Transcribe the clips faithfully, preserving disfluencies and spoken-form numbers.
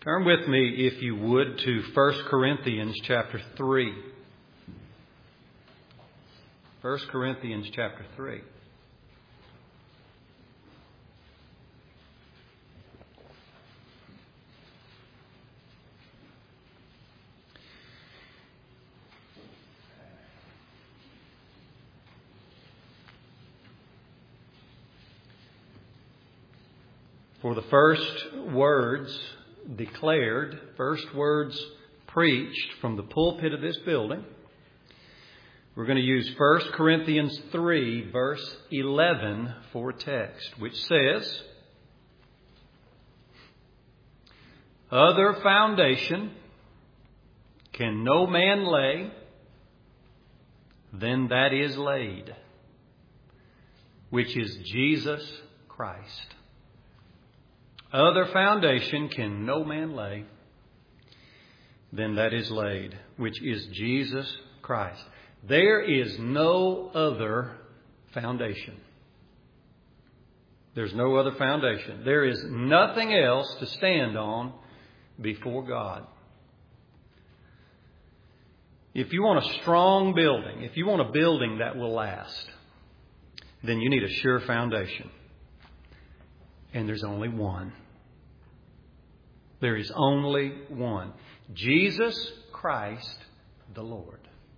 Turn with me, if you would, to First Corinthians chapter three. First Corinthians chapter three. For the first words declared, first words preached from the pulpit of this building, we're going to use First Corinthians three, verse eleven for a text, which says, "Other foundation can no man lay than that is laid, which is Jesus Christ." Other foundation can no man lay than that is laid, which is Jesus Christ. There is no other foundation. There's no other foundation. There is nothing else to stand on before God. If you want a strong building, if you want a building that will last, then you need a sure foundation. And there's only one. There is only one. Jesus Christ the Lord.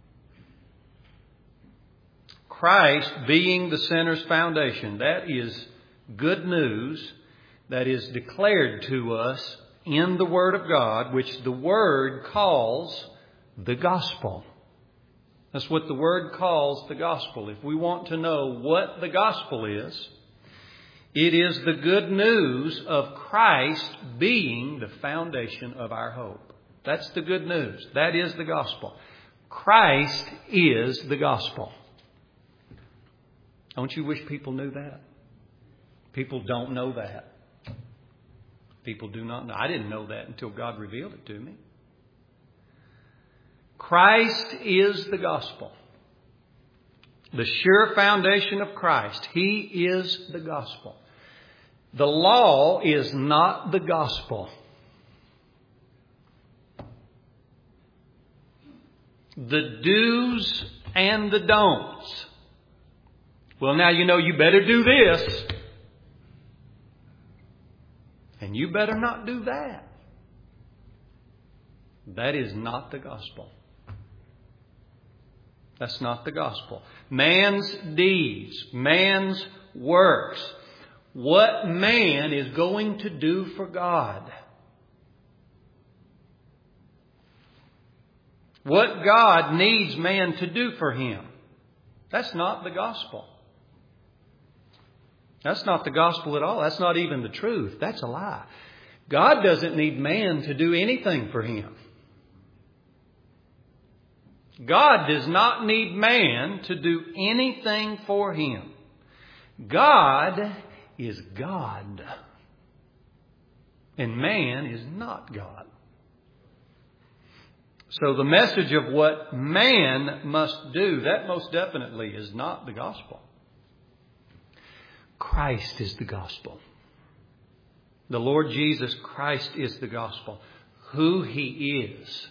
Christ being the sinner's foundation. That is good news that is declared to us in the Word of God, which the Word calls the gospel. That's what the Word calls the gospel. If we want to know what the gospel is, it is the good news of Christ being the foundation of our hope. That's the good news. That is the gospel. Christ is the gospel. Don't you wish people knew that? People don't know that. People do not know. I didn't know that until God revealed it to me. Christ is the gospel. The sure foundation of Christ. He is the gospel. The law is not the gospel. The do's and the don'ts. Well, now you know you better do this. And you better not do that. That is not the gospel. That's not the gospel. Man's deeds, man's works, what man is going to do for God. What God needs man to do for Him. That's not the gospel. That's not the gospel at all. That's not even the truth. That's a lie. God doesn't need man to do anything for Him. God does not need man to do anything for Him. God is God. And man is not God. So the message of what man must do, that most definitely is not the gospel. Christ is the gospel. The Lord Jesus Christ is the gospel. Who He is.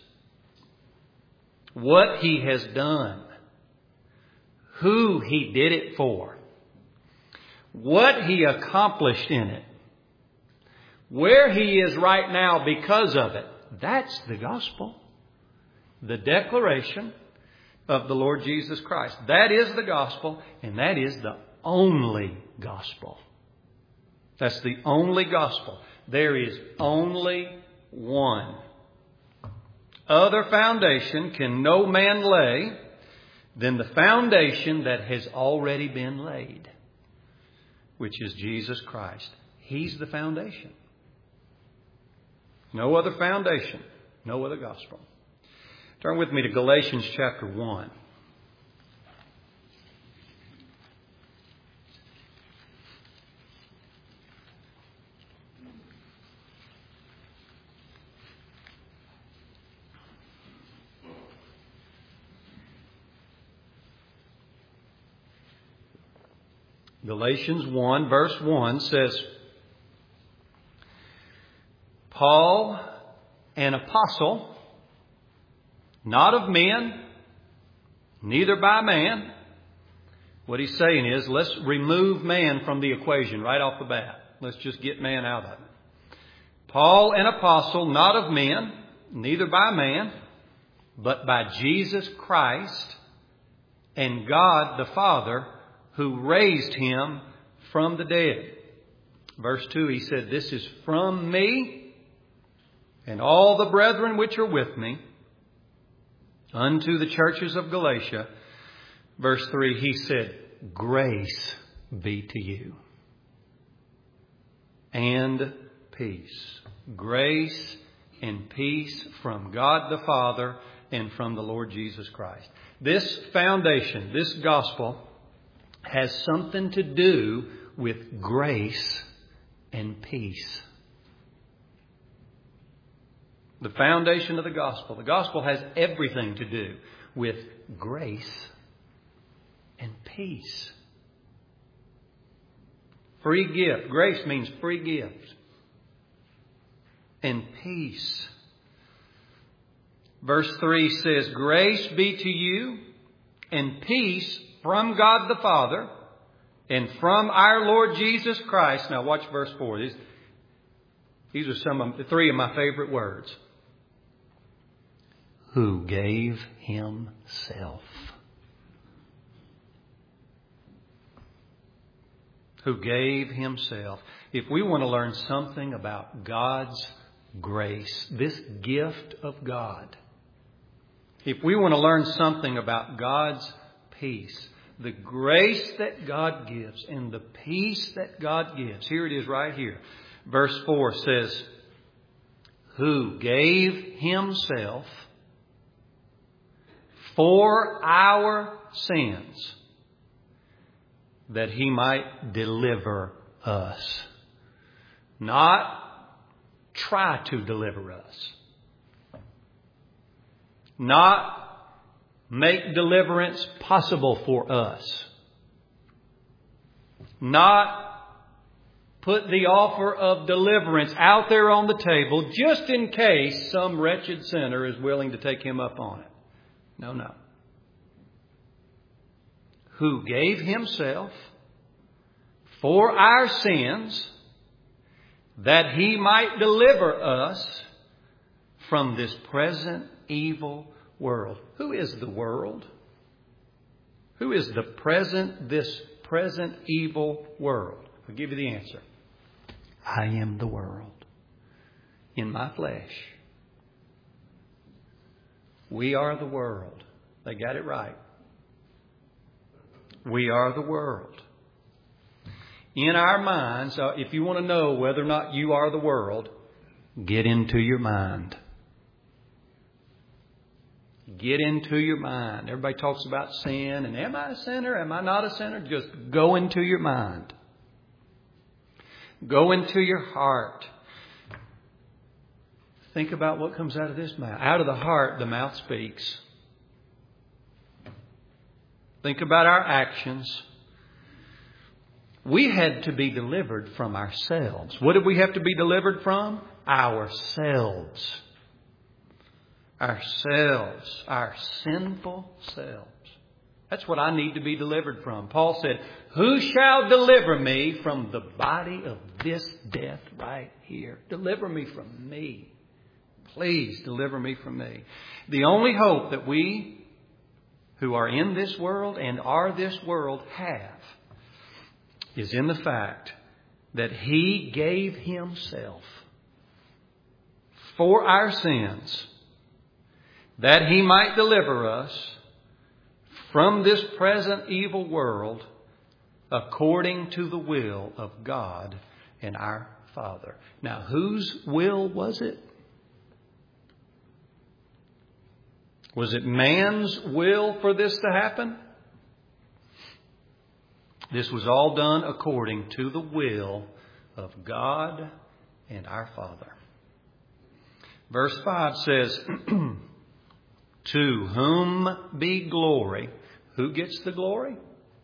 What He has done. Who He did it for. What He accomplished in it. Where He is right now because of it. That's the gospel. The declaration of the Lord Jesus Christ. That is the gospel, and that is the only gospel. That's the only gospel. There is only one. Other foundation can no man lay than the foundation that has already been laid, which is Jesus Christ. He's the foundation. No other foundation. No other gospel. Turn with me to Galatians chapter one. Galatians one, verse one says, Paul, an apostle, not of men, neither by man. What he's saying is, let's remove man from the equation right off the bat. Let's just get man out of it. Paul, an apostle, not of men, neither by man, but by Jesus Christ and God the Father, who raised him from the dead. Verse two, he said, this is from me and all the brethren which are with me unto the churches of Galatia. Verse three, he said, grace be to you and peace. Grace and peace from God the Father and from the Lord Jesus Christ. This foundation, this gospel, has something to do with grace and peace. The foundation of the gospel. The gospel has everything to do with grace and peace. Free gift. Grace means free gift. And peace. Verse three says, grace be to you and peace from God the Father and from our Lord Jesus Christ. Now watch verse four. These, these are some of the three of my favorite words. Who gave himself. Who gave himself. If we want to learn something about God's grace, this gift of God, if we want to learn something about God's peace, the grace that God gives and the peace that God gives, here it is right here. Verse four says, who gave himself for our sins, that he might deliver us. Not try to deliver us. Not make deliverance possible for us. Not put the offer of deliverance out there on the table just in case some wretched sinner is willing to take him up on it. No, no. Who gave himself for our sins, that he might deliver us from this present evil world. Who is the world? Who is the present, this present evil world? I'll give you the answer. I am the world in my flesh. We are the world. They got it right. We are the world. In our minds, uh, if you want to know whether or not you are the world, get into your mind. Get into your mind. Everybody talks about sin and am I a sinner? Am I not a sinner? Just go into your mind. Go into your heart. Think about what comes out of this mouth. Out of the heart, the mouth speaks. Think about our actions. We had to be delivered from ourselves. What did we have to be delivered from? Ourselves. Ourselves. Our sinful selves. That's what I need to be delivered from. Paul said, who shall deliver me from the body of this death right here? Deliver me from me. Please deliver me from me. The only hope that we who are in this world and are this world have is in the fact that he gave himself for our sins, that he might deliver us from this present evil world according to the will of God and our Father. Now, whose will was it? Was it man's will for this to happen? This was all done according to the will of God and our Father. Verse five says, to whom be glory. Who gets the glory?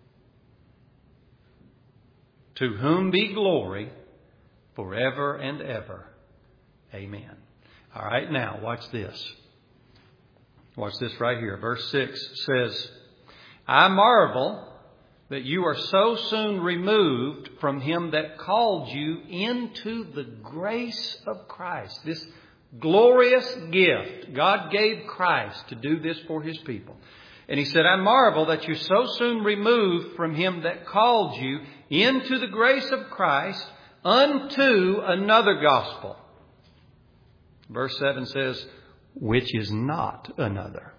To whom be glory forever and ever. Amen. All right, now watch this. Watch this right here. Verse six says, I marvel that you are so soon removed from him that called you into the grace of Christ. This glorious gift. God gave Christ to do this for his people. And he said, I marvel that you're so soon removed from him that called you into the grace of Christ unto another gospel. Verse seven says, which is not another.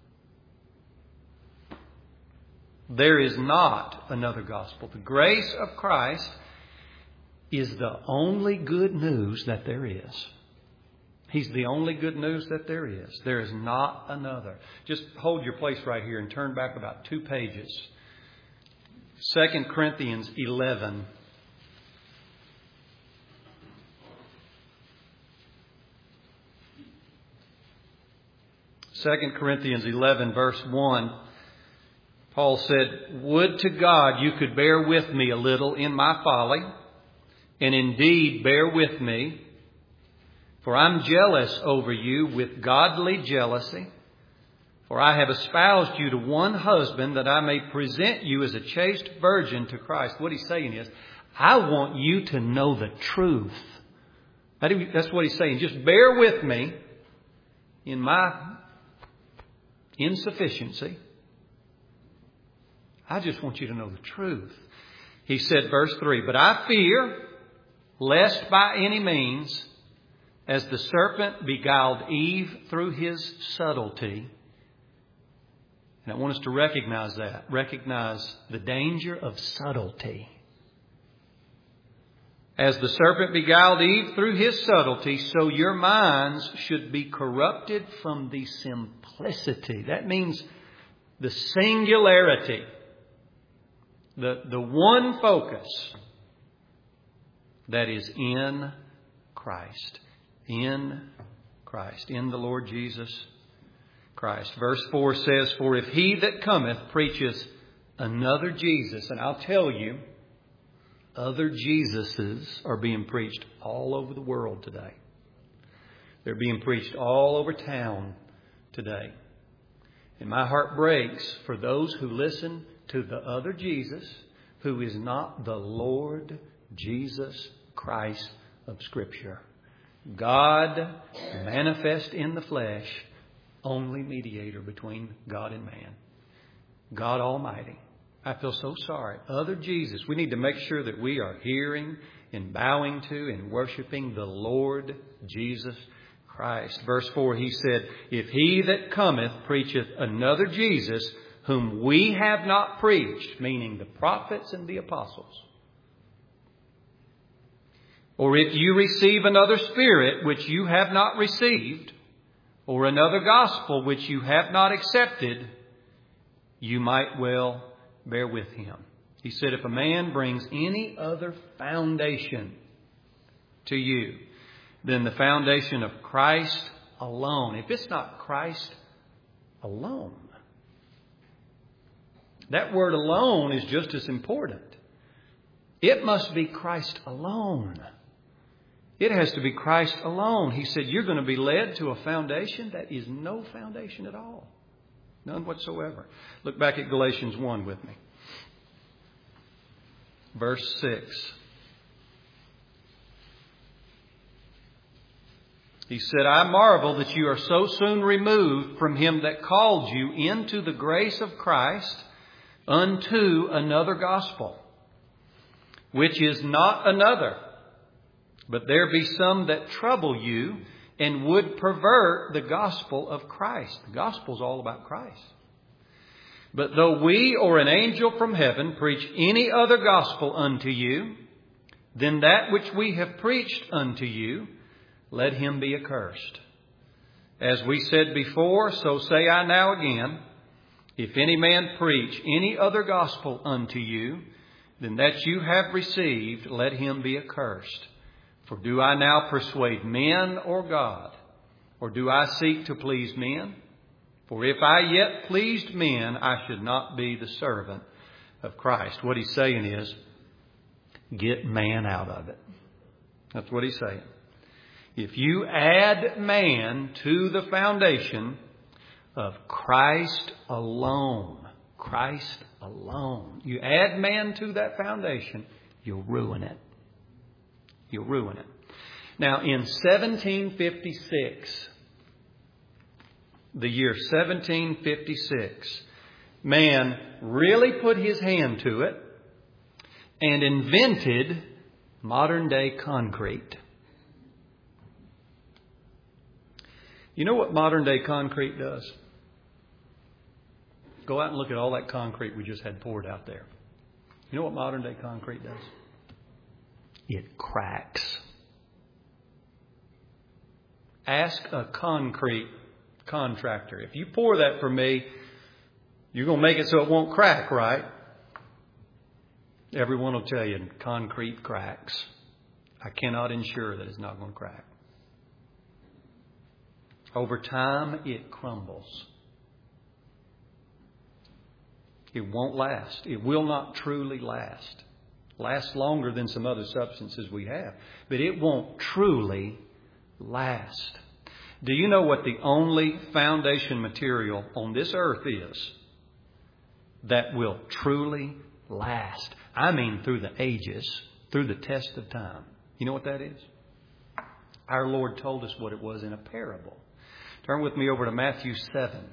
There is not another gospel. The grace of Christ is the only good news that there is. He's the only good news that there is. There is not another. Just hold your place right here and turn back about two pages. Second Corinthians eleven. Second Corinthians eleven, verse one. Paul said, would to God you could bear with me a little in my folly, and indeed bear with me, for I'm jealous over you with godly jealousy. For I have espoused you to one husband, that I may present you as a chaste virgin to Christ. What he's saying is, I want you to know the truth. That's what he's saying. Just bear with me in my insufficiency. I just want you to know the truth. He said, verse three, but I fear, lest by any means, as the serpent beguiled Eve through his subtlety. And I want us to recognize that. Recognize the danger of subtlety. As the serpent beguiled Eve through his subtlety, so your minds should be corrupted from the simplicity. That means the singularity. The, the one focus that is in Christ. In Christ. In the Lord Jesus Christ. Verse four says, for if he that cometh preaches another Jesus, and I'll tell you, other Jesuses are being preached all over the world today. They're being preached all over town today. And my heart breaks for those who listen to the other Jesus, who is not the Lord Jesus Christ of Scripture. God manifest in the flesh, only mediator between God and man. God Almighty. I feel so sorry. Other Jesus. We need to make sure that we are hearing and bowing to and worshiping the Lord Jesus Christ. Verse four, he said, if he that cometh preacheth another Jesus, whom we have not preached, meaning the prophets and the apostles, or if you receive another spirit which you have not received, or another gospel which you have not accepted, you might well bear with him. He said, if a man brings any other foundation to you than the foundation of Christ alone, if it's not Christ alone, that word alone is just as important. It must be Christ alone. It has to be Christ alone. He said, you're going to be led to a foundation that is no foundation at all. None whatsoever. Look back at Galatians one with me. Verse six. He said, I marvel that you are so soon removed from him that called you into the grace of Christ unto another gospel, which is not another. But there be some that trouble you and would pervert the gospel of Christ. The gospel is all about Christ. But though we or an angel from heaven preach any other gospel unto you than that which we have preached unto you, let him be accursed. As we said before, so say I now again, if any man preach any other gospel unto you than that you have received, let him be accursed. For do I now persuade men or God? Or do I seek to please men? For if I yet pleased men, I should not be the servant of Christ. What he's saying is, get man out of it. That's what he's saying. If you add man to the foundation of Christ alone, Christ alone, you add man to that foundation, you'll ruin it. You'll ruin it. Now, in seventeen fifty-six, the year seventeen fifty-six, man really put his hand to it and invented modern day concrete. You know what modern day concrete does? Go out and look at all that concrete we just had poured out there. You know what modern day concrete does? It cracks. Ask a concrete contractor. If you pour that for me, you're going to make it so it won't crack, right? Everyone will tell you concrete cracks. I cannot ensure that it's not going to crack. Over time, it crumbles. It won't last. It will not truly last. Last longer than some other substances we have. But it won't truly last. Do you know what the only foundation material on this earth is that will truly last? I mean through the ages, through the test of time. You know what that is? Our Lord told us what it was in a parable. Turn with me over to Matthew seven.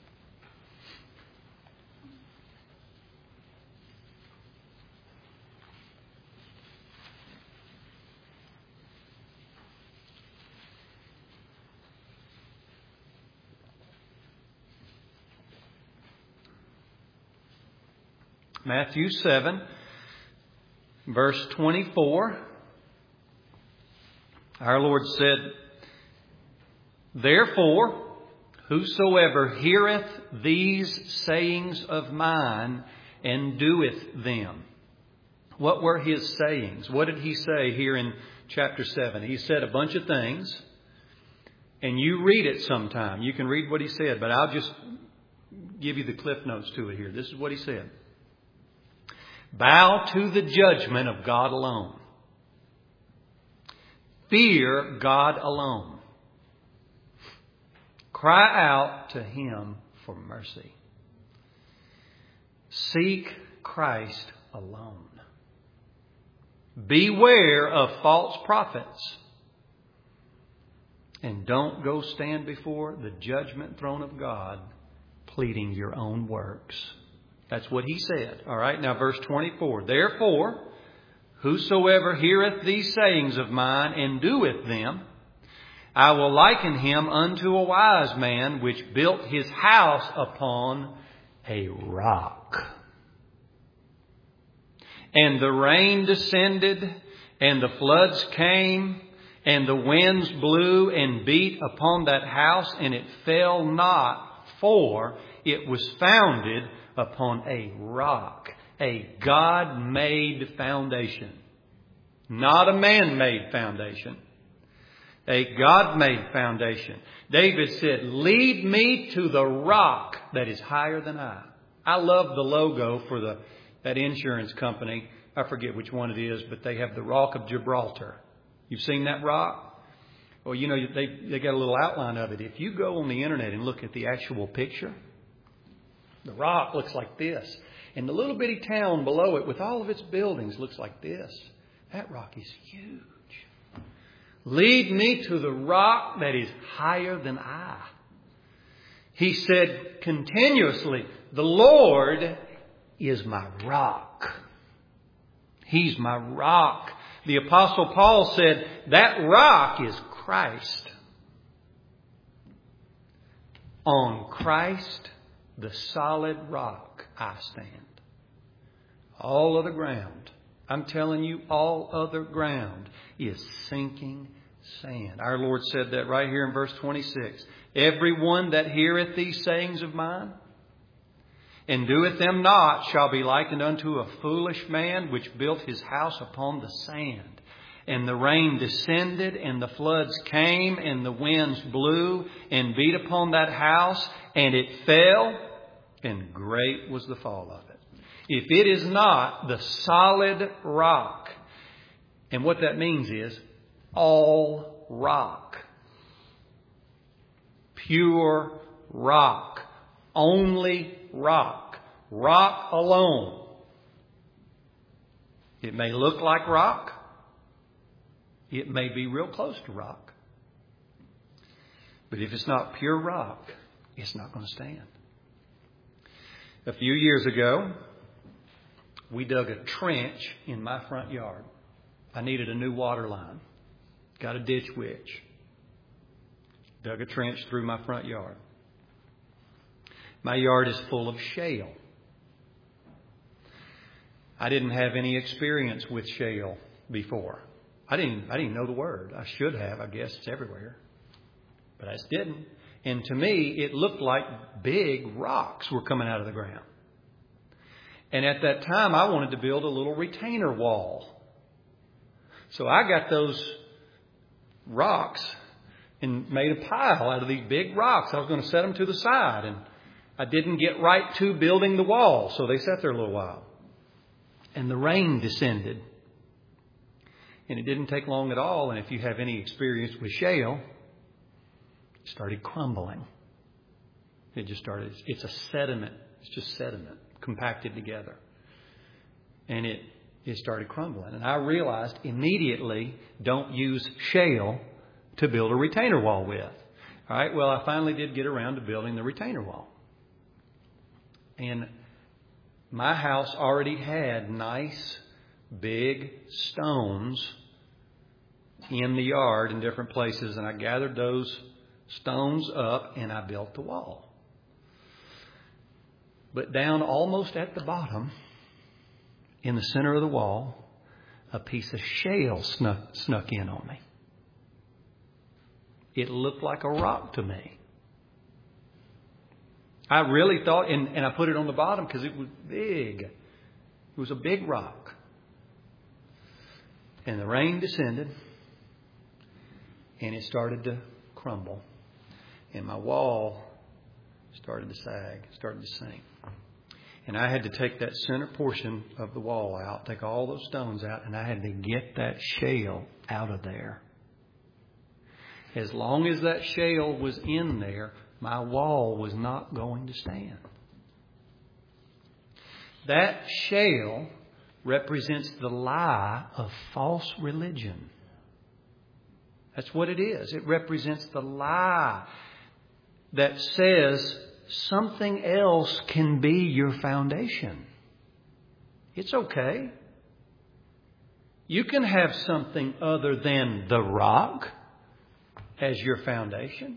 Matthew seven, verse twenty-four. Our Lord said, "Therefore, whosoever heareth these sayings of mine and doeth them." What were his sayings? What did he say here in chapter seven? He said a bunch of things. And you read it sometime. You can read what he said, but I'll just give you the cliff notes to it here. This is what he said. Bow to the judgment of God alone. Fear God alone. Cry out to Him for mercy. Seek Christ alone. Beware of false prophets. And don't go stand before the judgment throne of God pleading your own works. That's what he said. All right. Now verse twenty-four. Therefore, whosoever heareth these sayings of mine and doeth them, I will liken him unto a wise man which built his house upon a rock. And the rain descended, and the floods came, and the winds blew and beat upon that house, and it fell not, for it was founded upon a rock, a God-made foundation. Not a man-made foundation. A God-made foundation. David said, lead me to the rock that is higher than I. I love the logo for the that insurance company. I forget which one it is, but they have the Rock of Gibraltar. You've seen that rock? Well, you know, they, they got a little outline of it. If you go on the internet and look at the actual picture, the rock looks like this. And the little bitty town below it with all of its buildings looks like this. That rock is huge. Lead me to the rock that is higher than I. He said continuously, the Lord is my rock. He's my rock. The Apostle Paul said that rock is Christ. On Christ, the solid rock, I stand. All other ground, I'm telling you, all other ground is sinking sand. Our Lord said that right here in verse twenty-six. Everyone that heareth these sayings of mine and doeth them not shall be likened unto a foolish man which built his house upon the sand. And the rain descended, and the floods came, and the winds blew and beat upon that house, and it fell, and great was the fall of it. If it is not the solid rock, and what that means is all all rock. Pure rock. Only rock. Rock alone. It may look like rock. It may be real close to rock. But if it's not pure rock, it's not going to stand. A few years ago, we dug a trench in my front yard. I needed a new water line. Got a ditch witch. Dug a trench through my front yard. My yard is full of shale. I didn't have any experience with shale before. I didn't, I didn't know the word. I should have. I guess it's everywhere. But I just didn't. And to me, it looked like big rocks were coming out of the ground. And at that time, I wanted to build a little retainer wall. So I got those rocks and made a pile out of these big rocks. I was going to set them to the side. And I didn't get right to building the wall. So they sat there a little while. And the rain descended. And it didn't take long at all. And if you have any experience with shale, it started crumbling. It just started. It's a sediment. It's just sediment compacted together. And it, it started crumbling. And I realized immediately, don't use shale to build a retainer wall with. All right. Well, I finally did get around to building the retainer wall. And my house already had nice, big stones in the yard in different places. And I gathered those stones up and I built the wall. But down almost at the bottom, in the center of the wall, a piece of shale snuck, snuck in on me. It looked like a rock to me. I really thought, and, and I put it on the bottom because it was big. It was a big rock. And the rain descended, and it started to crumble. And my wall started to sag, started to sink. And I had to take that center portion of the wall out, take all those stones out, and I had to get that shale out of there. As long as that shale was in there, my wall was not going to stand. That shale represents the lie of false religion. That's what it is. It represents the lie that says something else can be your foundation. It's okay. You can have something other than the rock as your foundation.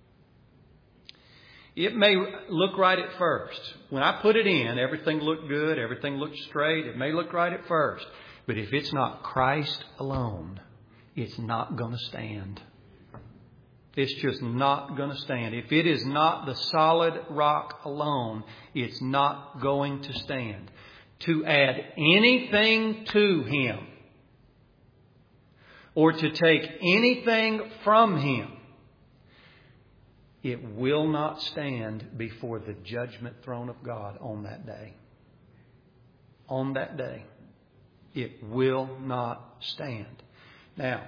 It may look right at first. When I put it in, everything looked good. Everything looked straight. It may look right at first. But if it's not Christ alone, it's not going to stand. It's just not going to stand. If it is not the solid rock alone, it's not going to stand. To add anything to Him or to take anything from Him, it will not stand before the judgment throne of God on that day. On that day, it will not stand. Now,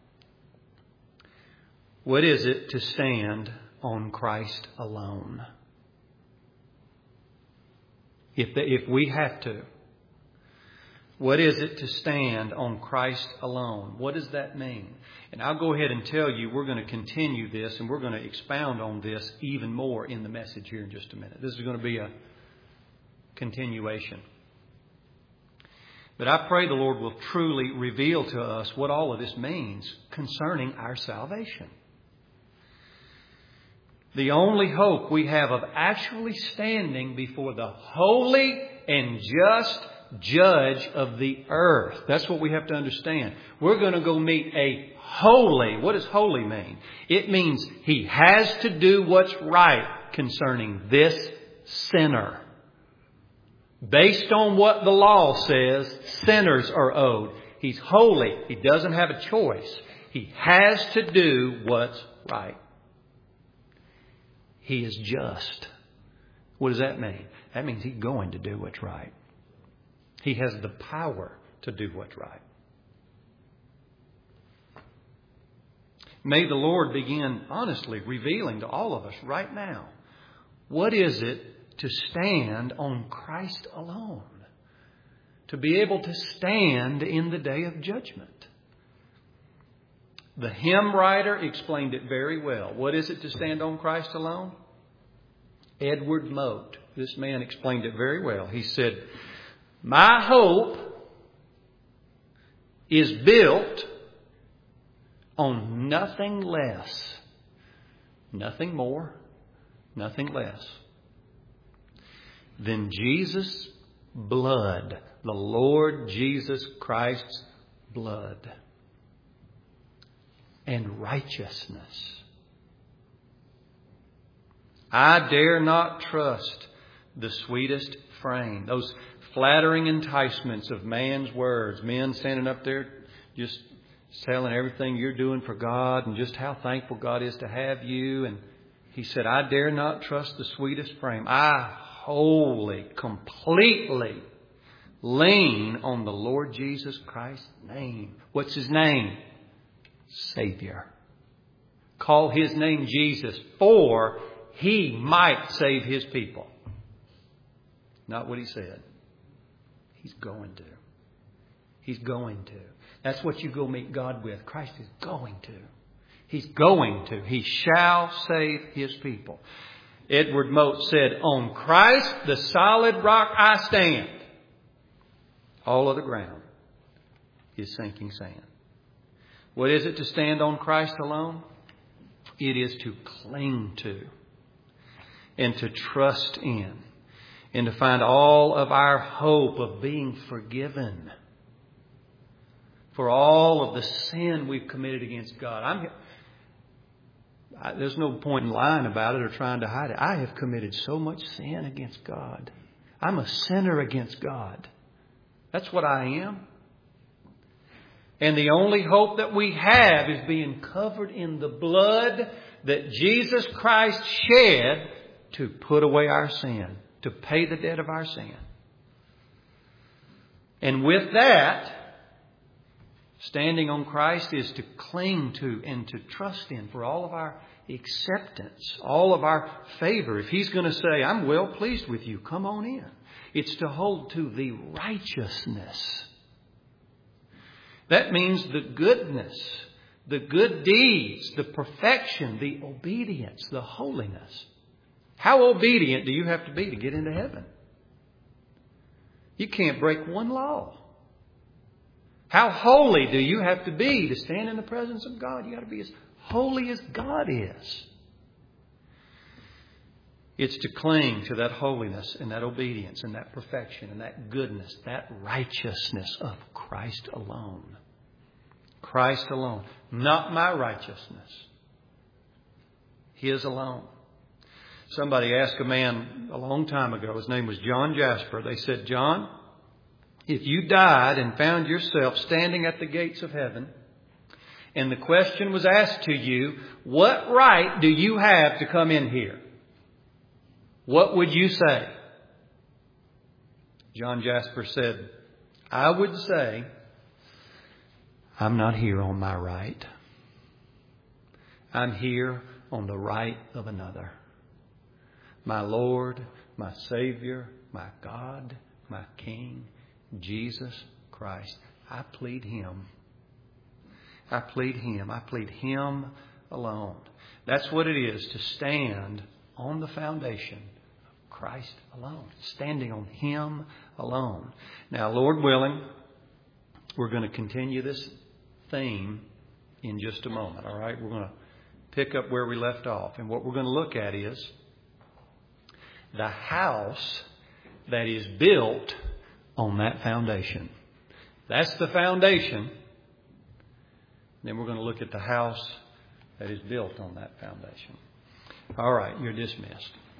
what is it to stand on Christ alone? If, the, if we have to. What is it to stand on Christ alone? What does that mean? And I'll go ahead and tell you, we're going to continue this and we're going to expound on this even more in the message here in just a minute. This is going to be a continuation. But I pray the Lord will truly reveal to us what all of this means concerning our salvation. The only hope we have of actually standing before the holy and just judge of the earth. That's what we have to understand. We're going to go meet a holy. What does holy mean? It means He has to do what's right concerning this sinner. Based on what the law says, sinners are owed. He's holy. He doesn't have a choice. He has to do what's right. He is just. What does that mean? That means He's going to do what's right. He has the power to do what's right. May the Lord begin honestly revealing to all of us right now, what is it to stand on Christ alone? To be able to stand in the day of judgment. The hymn writer explained it very well. What is it to stand on Christ alone? Edward Mote, this man explained it very well. He said, my hope is built on nothing less, nothing more, nothing less than Jesus' blood, the Lord Jesus Christ's blood and righteousness. I dare not trust the sweetest frame, those flattering enticements of man's words, men standing up there just telling everything you're doing for God and just how thankful God is to have you. And he said, I dare not trust the sweetest frame. I wholly, completely lean on the Lord Jesus Christ's name. What's His name? Savior. Call His name Jesus, for He might save His people. Not what He said. He's going to. He's going to. That's what you go meet God with. Christ is going to. He's going to. He shall save His people. Edward Mote said, on Christ, the solid rock I stand. All of the ground is sinking sand. What is it to stand on Christ alone? It is to cling to and to trust in and to find all of our hope of being forgiven for all of the sin we've committed against God. I'm, I, there's no point in lying about it or trying to hide it. I have committed so much sin against God. I'm a sinner against God. That's what I am. And the only hope that we have is being covered in the blood that Jesus Christ shed to put away our sin, to pay the debt of our sin. And with that, standing on Christ is to cling to and to trust in for all of our acceptance, all of our favor. If He's going to say, I'm well pleased with you, come on in. It's to hold to the righteousness. That means the goodness, the good deeds, the perfection, the obedience, the holiness. How obedient do you have to be to get into heaven? You can't break one law. How holy do you have to be to stand in the presence of God? You got to be as holy as God is. It's to cling to that holiness and that obedience and that perfection and that goodness, that righteousness of Christ alone. Christ alone. Not my righteousness. His alone. Somebody asked a man a long time ago, his name was John Jasper. They said, John, if you died and found yourself standing at the gates of heaven, and the question was asked to you, what right do you have to come in here? What would you say? John Jasper said, I would say, I'm not here on my right. I'm here on the right of another. My Lord, my Savior, my God, my King, Jesus Christ. I plead Him. I plead Him. I plead Him alone. That's what it is to stand on the foundation of Christ alone. Standing on Him alone. Now, Lord willing, we're going to continue this theme in just a moment. All right? We're going to pick up where we left off. And what we're going to look at is the house that is built on that foundation. That's the foundation. Then we're going to look at the house that is built on that foundation. All right, you're dismissed.